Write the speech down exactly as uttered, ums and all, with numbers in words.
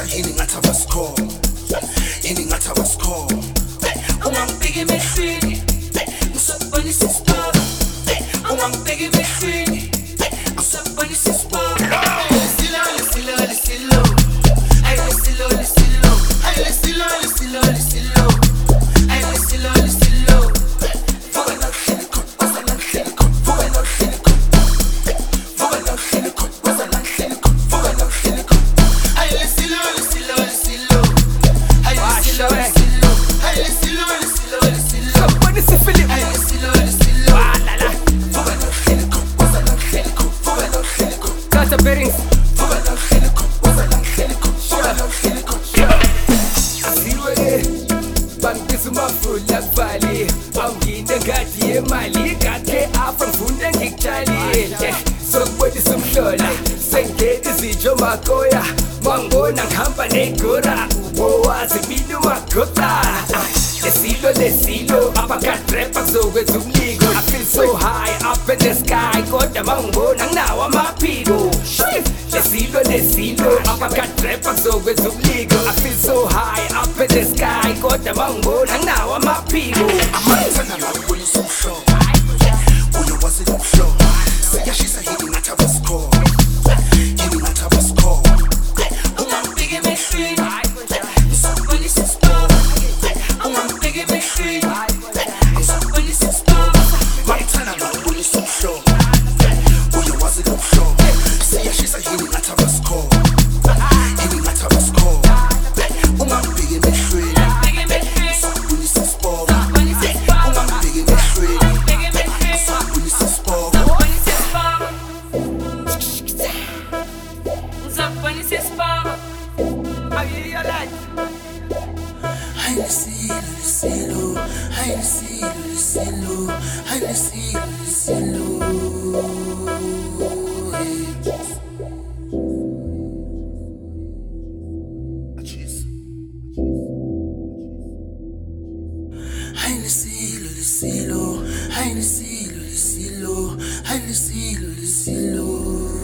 Ini ngathi abasikho Ini ngathi abasikho Ungangibheki emehlweni Ngisakubonisa isibaba Ungangibheki emehlweni Ngisakubonisa isibaba Lisilo, lisilo, lisilo Ay, lisilo, lisilo Ay, lisilo, lisilo, lisilo Ay, lisilo, lisilo Vuka nakuhleli khona, waza nakuhleli khona Vuka nakuhleli khona Vuka nakuhleli khona, waza nakuhleli khona Vuka nakuhleli khona Ay, lisilo, lisilo, lisilo Ay, lisilo, lisilo Ay, lisilo, lisilo, lisilo Sakubonisa ifilimu Ay, lisilo, lisilo Walala Vuka nakuhleli khona, waza nakuhleli khona Vuka nakuhleli khona Kata Berings Vuka nakuhleli khona, waza nakuhleli khona Vuka nakuhleli khona Bangisa umafula kubali Awungine ngadi yemali Kade apha ngifuna ngikutshali Sokubonisa umhlola Sengena izitsho makoya Mangibona ngihamba negora Ubowazi mina umagoda Lesilo lesilo Abakadrepa kuzokwenza umliko I feel so high up in the sky Kodwa mangibona nginawo amaphiko Lesilo lesilo Abakadrepa kuzokwenza umliko I feel so high up in the sky Kodwa mangibona nginawo amaphiko Amathana ngakubonisa umhlobo Uyawazi lo mhlobo Siyashisa yini ngathi abasikho Yini ngathi abasikho Ungangibheki emehlweni Ngisakubonisa isibaba Ungangibheki emehlweni Ngisakubonisa isibaba Amathana ngakubonisa umhlobo Uyawazi lo mhlobo Siyashisa yini ngathi abasikho Yini ngathi abasikho Ungangibheki emehlweni Ngisakubonisa isibaba Ungangibheki emehlweni Ngisakubonisa isibaba Ngisakubonisa isibaba Ay, lisilo, lisilo Ay, lisilo, lisilo Ay, lisilo, lisilo Ay, lisilo, lisilo Ay, lisilo, lisilo Ay, lisilo, lisilo